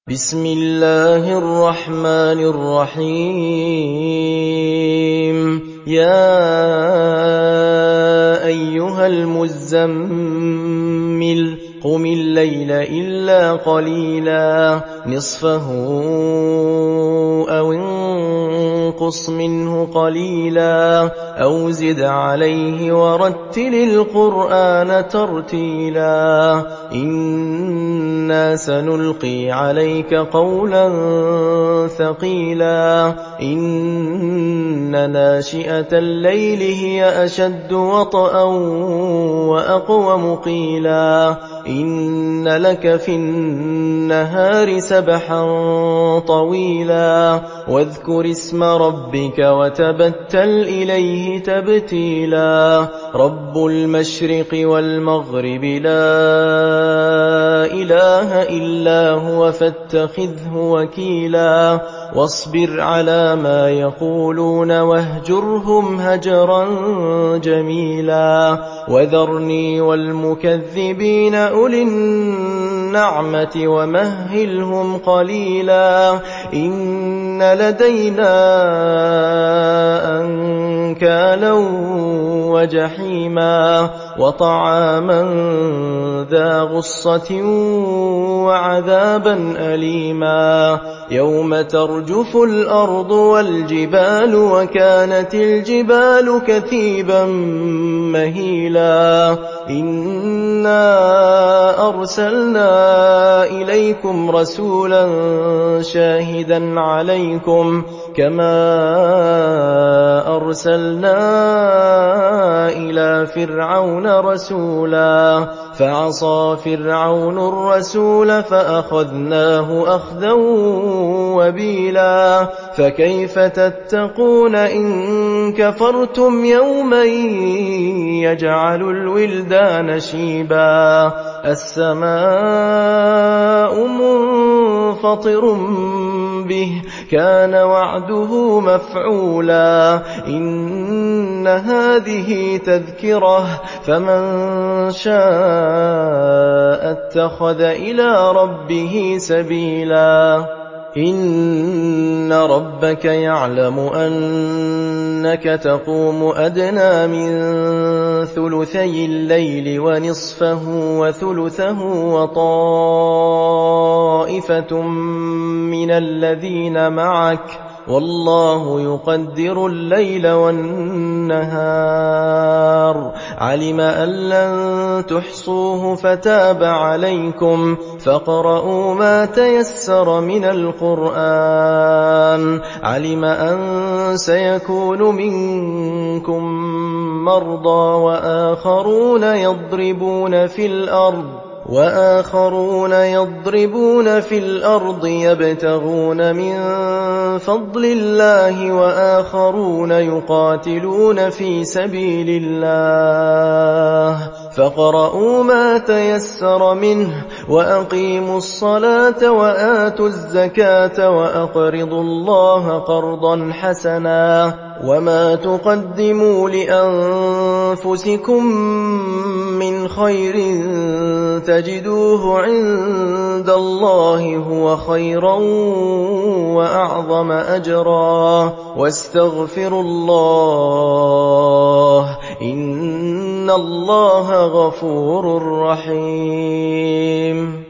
بسم الله الرحمن الرحيم يا أيها المزمل قم الليل إلا قليلا نصفه أو انقص منه قليلا أو زد عليه ورتل القرآن ترتيلا إنا سنلقي عليك قولا ثقيلا إن ناشئة الليل هي أشد وطئا وأقوم قيلا إن لك في النهار سبحا طويلا واذكر اسم ربك وتبتل إليه تبتيلا رب المشرق والمغرب لا إله إلا هو فاتخذه وكيلا واصبر على ما يقولون واهجرهم هجرا جميلا وذرني والمكذبين أولي النعمة ومهلهم قليلا إن لدينا أنكالا وجحيما وطعاما ذا غصة وعذابا أليما يوم ترجف الأرض والجبال وكانت الجبال كثيبا مهيلا إنا أرسلنا إليكم رسولا شاهدا عليكم كما أرسلنا إلى فرعون رسولا فعصى فرعون الرسول فأخذناه أخذا وبيلا فكيف تتقون إن كفرتم يوما يجعل الولدان شيبا السماء منفطر به كان وعده مفعولا إن هذه تذكرة فمن شاء اتخذ إلى ربه سبيلا إن ربك يعلم أنك تقوم أدنى من ثلثي الليل ونصفه وثلثه وطائفة من الذين معك والله يقدر الليل والنهار علم أن لن تحصوه فتاب عليكم فاقرؤوا ما تيسر من القرآن علم أن سيكون منكم مرضى وآخرون يضربون في الأرض يبتغون من فضل الله وآخرون يقاتلون في سبيل الله فاقرؤوا ما تيسر منه وأقيموا الصلاة وآتوا الزكاة وأقرضوا الله قرضا حسنا وما تقدموا لأنفسكم من خير تجدوه عند الله هو خيرا وأعظم أجرا واستغفروا الله إن الله غفور رحيم